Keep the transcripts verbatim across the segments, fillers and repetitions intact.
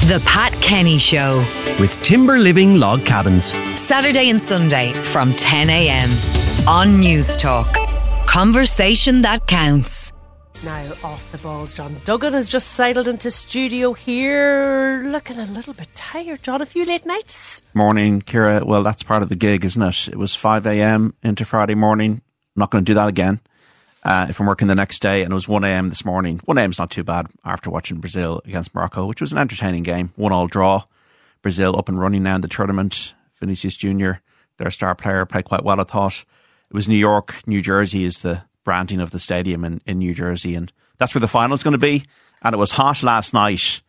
The Pat Kenny Show with Timber Living Log Cabins. Saturday and Sunday from ten a.m. on News Talk. Conversation that counts. Now off the balls, John Duggan has just sidled into studio here, looking a little bit tired. John, a few late nights? Morning, Ciara. Well, that's part of the gig, isn't it? It was five a.m. into Friday morning. I'm not going to do that again uh, if I'm working the next day. And it was one a.m. this morning. one a.m. is not too bad after watching Brazil against Morocco, which was an entertaining game. One all draw. Brazil up and running now in the tournament. Vinicius Junior, their star player, played quite well, I thought. It was New York. New Jersey is the branding of the stadium in, in New Jersey, and that's where the final is going to be. And it was hot last night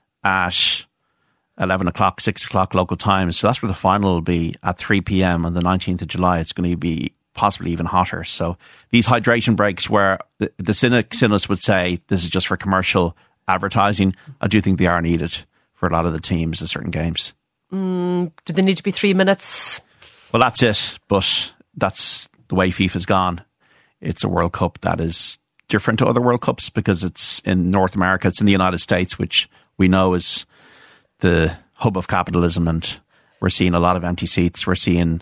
at eleven o'clock, six o'clock local time, so that's where the final will be at three p.m. on the nineteenth of July. It's going to be possibly even hotter. So these hydration breaks, where the, the cynics in us would say this is just for commercial advertising, I do think they are needed for a lot of the teams at certain games. Mm, do they need to be three minutes? Well, that's it, but that's the way FIFA's gone. It's a World Cup that is different to other World Cups because it's in North America, it's in the United States, which we know is the hub of capitalism, and we're seeing a lot of empty seats. We're seeing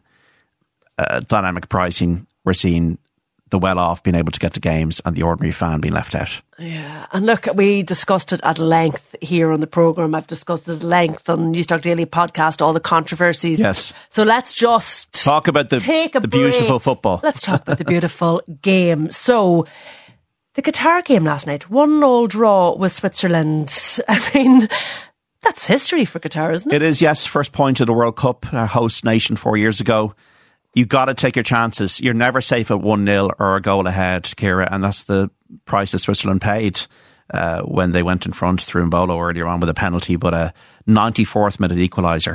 uh, dynamic pricing. We're seeing the well-off being able to get to games and the ordinary fan being left out. Yeah, and look, we discussed it at length here on the programme. I've discussed it at length on News Talk Daily podcast, all the controversies. Yes. So let's just talk about the, take a the break. beautiful football. Let's talk about the beautiful game. So, the Qatar game last night, one all draw with Switzerland. I mean, that's history for Qatar, isn't it? It is, yes. First point of the World Cup, our host nation four years ago. You've got to take your chances. You're never safe at one nil or a goal ahead, Ciara, and that's the price that Switzerland paid uh, when they went in front through Mbolo earlier on with a penalty, but a ninety-fourth minute equaliser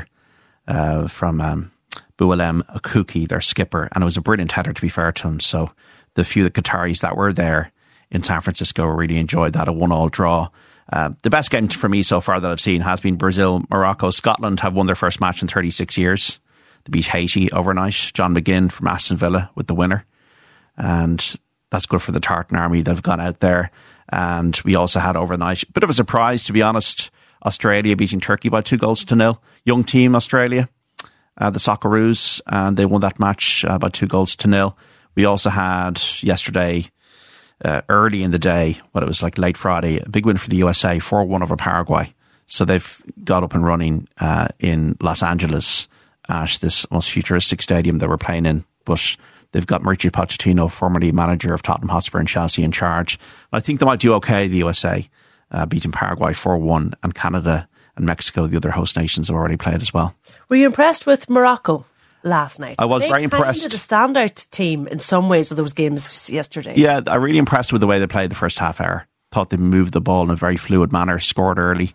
uh, from um, Boualem Akouki, their skipper, and it was a brilliant header, to be fair to him. So the few the Qataris that were there in San Francisco really enjoyed that, a one-all draw. Uh, the best game for me so far that I've seen has been Brazil, Morocco. Scotland have won their first match in thirty-six years. They beat Haiti overnight. John McGinn from Aston Villa with the winner. And that's good for the Tartan Army that have gone out there. And we also had overnight, a bit of a surprise, to be honest, Australia beating Turkey by two goals to nil. Young team, Australia, uh, the Socceroos, and they won that match uh, by two goals to nil. We also had yesterday, uh, early in the day, what it was like late Friday, a big win for the U S A, four one over Paraguay. So they've got up and running uh, in Los Angeles at this most futuristic stadium that we're playing in. But they've got Mauricio Pochettino, formerly manager of Tottenham Hotspur and Chelsea, in charge. I think they might do okay, the U S A, uh, beating Paraguay four one, and Canada and Mexico, the other host nations, have already played as well. Were you impressed with Morocco last night? I was they very impressed. They kind of a standout team in some ways of those games yesterday. Yeah, I'm really impressed with the way they played the first half hour. Thought they moved the ball in a very fluid manner, scored early,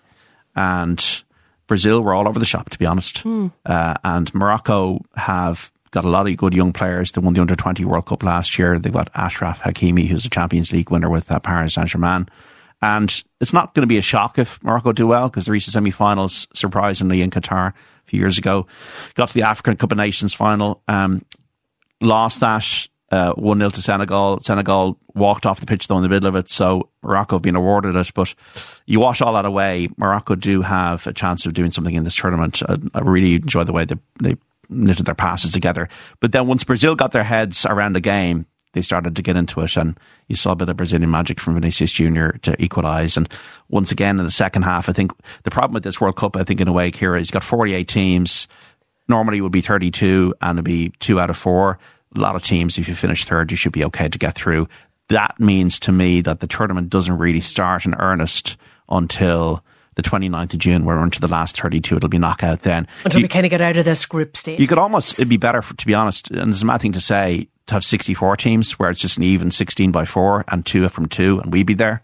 and Brazil were all over the shop, to be honest. Mm. Uh, and Morocco have got a lot of good young players. They won the under twenty World Cup last year. They've got Ashraf Hakimi, who's a Champions League winner with uh, Paris Saint-Germain. And it's not going to be a shock if Morocco do well, because they reached the semi-finals, surprisingly, in Qatar a few years ago. Got to the African Cup of Nations final. Um, lost that uh, one nil to Senegal. Senegal walked off the pitch, though, in the middle of it. So Morocco have been awarded it. But you wash all that away, Morocco do have a chance of doing something in this tournament. I, I really enjoy the way they, they knitted their passes together. But then once Brazil got their heads around the game, they started to get into it, and you saw a bit of Brazilian magic from Vinicius Junior to equalise. And once again, in the second half, I think the problem with this World Cup, I think in a way, Ciara, is you've got forty-eight teams. Normally it would be thirty-two, and it'd be two out of four. A lot of teams, if you finish third, you should be okay to get through. That means to me that the tournament doesn't really start in earnest until the twenty-ninth of June, where we're into the last thirty-two. It'll be knockout then. Until you, we kind of get out of this group stage. You could almost, it'd be better, for, to be honest, and there's a mad thing to say, to have sixty-four teams where it's just an even sixteen by four and two from two, and we'd be there.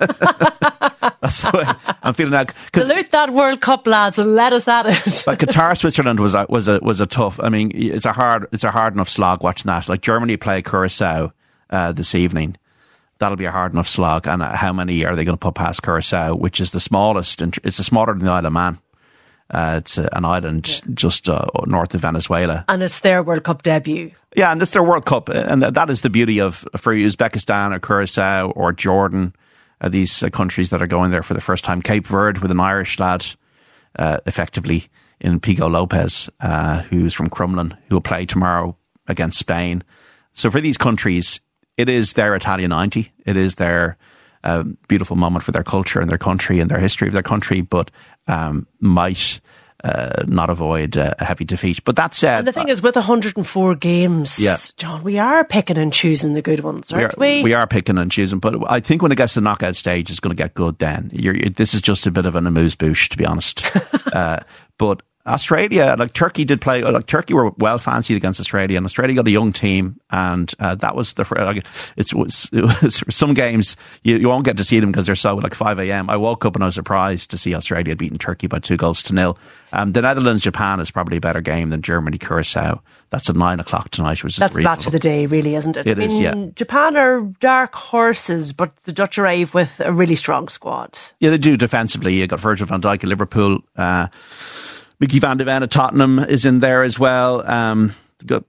That's the way I'm feeling now. Salute that World Cup, lads, and let us at it. Like Qatar, Switzerland was a, was a was a tough. I mean, it's a hard it's a hard enough slog watching that. Like Germany play Curacao uh, this evening. That'll be a hard enough slog. And how many are they going to put past Curacao, which is the smallest? It's the smaller than the Isle of Man. Uh, it's a, an island yeah. just uh, north of Venezuela. And it's their World Cup debut. Yeah, and it's their World Cup. And that is the beauty of, for Uzbekistan or Curacao or Jordan, uh, these uh, countries that are going there for the first time. Cape Verde with an Irish lad uh, effectively in Pico Lopez, uh, who's from Crumlin, who will play tomorrow against Spain. So for these countries, it is their Italia ninety. It is their uh, beautiful moment for their culture and their country and their history of their country, but um, might uh, not avoid uh, a heavy defeat. But that said... And the thing uh, is, with one hundred four games, yeah. John, we are picking and choosing the good ones, aren't we? We are, we are picking and choosing, but I think when it gets to the knockout stage, it's going to get good then. You're, this is just a bit of an amuse-bouche, to be honest. uh, but... Australia, like Turkey did play, like Turkey were well fancied against Australia, and Australia got a young team, and uh, that was the, like, it's, it was, it was some games, you, you won't get to see them because they're so, like five a.m. I woke up and I was surprised to see Australia had beaten Turkey by two goals to nil. Um, the Netherlands-Japan is probably a better game than Germany-Curacao. That's at nine o'clock tonight, which is That's reasonable. match of the day, really, isn't it? It I mean, is, yeah. Japan are dark horses, but the Dutch arrive with a really strong squad. Yeah, they do defensively. You got Virgil van Dijk at Liverpool, uh, Mickey van de Ven at Tottenham is in there as well. Um, got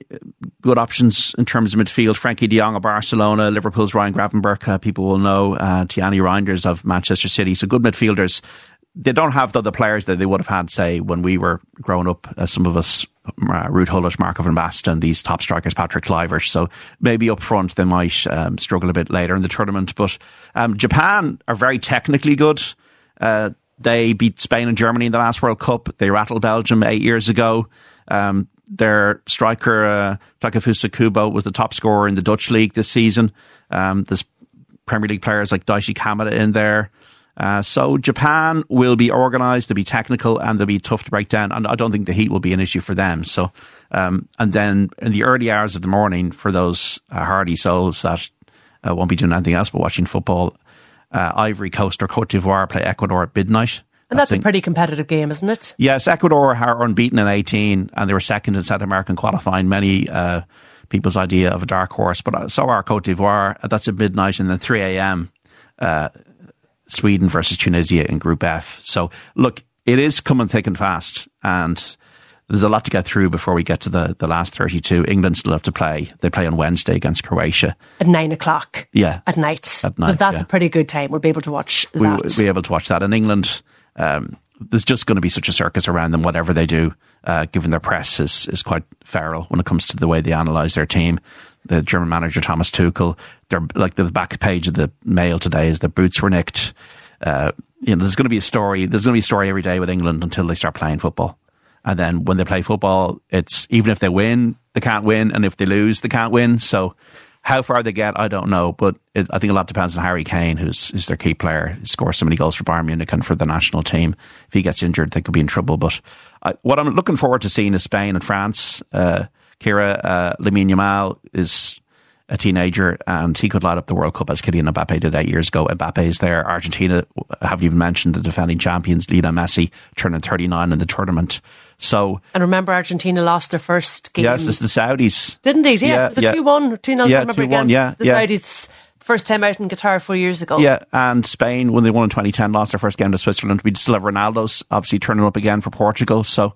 good options in terms of midfield. Frankie de Jong of Barcelona, Liverpool's Ryan Gravenberch, uh, people will know. Uh, Gianni Reinders of Manchester City. So good midfielders. They don't have the other players that they would have had, say, when we were growing up, uh, some of us, uh, Ruud Gullit, Marco van Basten, these top strikers, Patrick Kluivert. So maybe up front they might um, struggle a bit later in the tournament. But um, Japan are very technically good. Uh, They beat Spain and Germany in the last World Cup. They rattled Belgium eight years ago. Um, their striker, uh, Takefusa Kubo, was the top scorer in the Dutch league this season. Um, there's Premier League players like Daichi Kamada in there. Uh, so Japan will be organised, they'll be technical, and they'll be tough to break down. And I don't think the heat will be an issue for them. So, um, and then in the early hours of the morning, for those uh, hardy souls that uh, won't be doing anything else but watching football, Uh, Ivory Coast or Cote d'Ivoire play Ecuador at midnight. And that's a pretty competitive game, isn't it? Yes, Ecuador are unbeaten in eighteen, and they were second in South American qualifying. Many uh, people's idea of a dark horse, but so are Cote d'Ivoire. That's at midnight, and then three a.m. Uh, Sweden versus Tunisia in Group F. So, look, it is coming thick and fast, and there's a lot to get through before we get to the, the last thirty-two. England still have to play. They play on Wednesday against Croatia. At nine o'clock. Yeah. At night. At night, so that's yeah. a pretty good time. We'll be able to watch that. We, we'll be able to watch that. In England, um, there's just going to be such a circus around them, whatever they do, uh, given their press is, is quite feral when it comes to the way they analyse their team. The German manager, Thomas Tuchel, they're like the back page of the Mail today is their boots were nicked. Uh, you know, there's going to be a story. There's going to be a story every day with England until they start playing football. And then when they play football, it's even if they win, they can't win. And if they lose, they can't win. So how far they get, I don't know. But it, I think a lot depends on Harry Kane, who's, who's their key player. He scores so many goals for Bayern Munich and for the national team. If he gets injured, they could be in trouble. But I, what I'm looking forward to seeing is Spain and France. Uh, Kira, uh, Lamine Yamal is a teenager, and he could light up the World Cup as Kylian Mbappe did eight years ago. Mbappe is there. Argentina, have you even mentioned the defending champions, Lionel Messi, turning thirty-nine in the tournament. So, and remember, Argentina lost their first game. Yes, it's the Saudis. Didn't they? Yeah, yeah it was a yeah. two one, two nil, yeah, I remember, two one, against yeah, the yeah. Saudis. First time out in Qatar four years ago. Yeah, and Spain, when they won in twenty ten, lost their first game to Switzerland. We still have Ronaldo's obviously turning up again for Portugal. So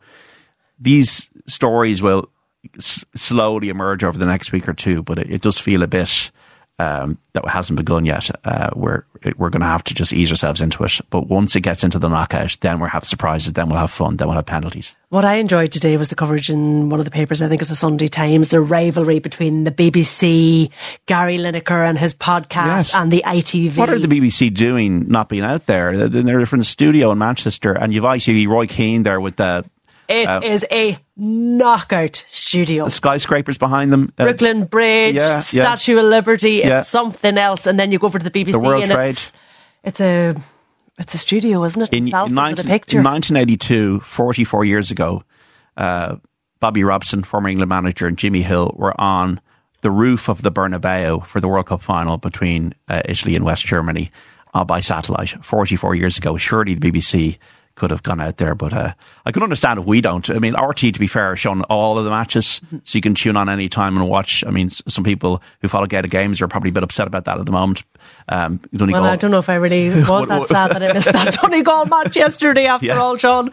these stories will s- slowly emerge over the next week or two, but it, it does feel a bit um, that hasn't begun yet. Uh, we're we're going to have to just ease ourselves into it. But once it gets into the knockout, then we'll have surprises, then we'll have fun, then we'll have penalties. What I enjoyed today was the coverage in one of the papers, I think it's the Sunday Times, the rivalry between the B B C, Gary Lineker and his podcast, Yes. and the I T V. What are the B B C doing not being out there? They're in a studio in Manchester, and you've actually Roy Keane there with the It uh, is a knockout studio. the skyscrapers behind them. Uh, Brooklyn Bridge, yeah, yeah. Statue of Liberty, it's Yeah. something else. And then you go over to the B B C The World and Trade. it's, it's a it's a studio, isn't it? In, Itself in, with a nineteen, picture. in nineteen eighty-two, forty-four years ago, uh, Bobby Robson, former England manager, and Jimmy Hill were on the roof of the Bernabeu for the World Cup final between uh, Italy and West Germany uh, by satellite. forty-four years ago. Surely the B B C could have gone out there, but uh, I can understand if we don't. I mean, R T, to be fair, has shown all of the matches, so you can tune on any time and watch. I mean, s- some people who follow Gaelic games are probably a bit upset about that at the moment. Um, Donegal, Well, I don't know if I really was that sad that I missed that Donegal match yesterday after Yeah. all, Sean.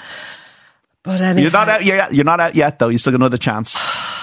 But anyway, You're not out yet. You're not out yet, though. You still got another chance.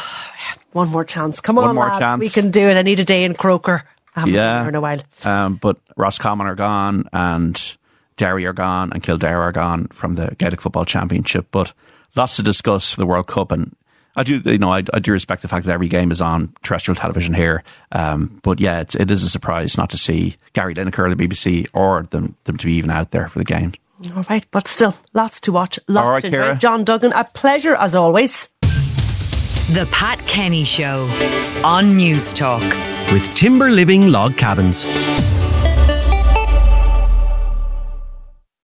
one more chance. Come One on, more lads. chance. We can do it. I need a day in Croker. I haven't Yeah. been there in a while. Um, but Roscommon are gone, and Derry are gone and Kildare are gone from the Gaelic Football Championship. But lots to discuss for the World Cup, and I do, you know, I, I do respect the fact that every game is on terrestrial television here. Um, but yeah, it's, it is a surprise not to see Gary Lineker or the B B C or them, them to be even out there for the game. All right, but still, lots to watch, lots right, to enjoy. Ciara. John Duggan, a pleasure as always. The Pat Kenny Show on News Talk. With Timber Living Log Cabins.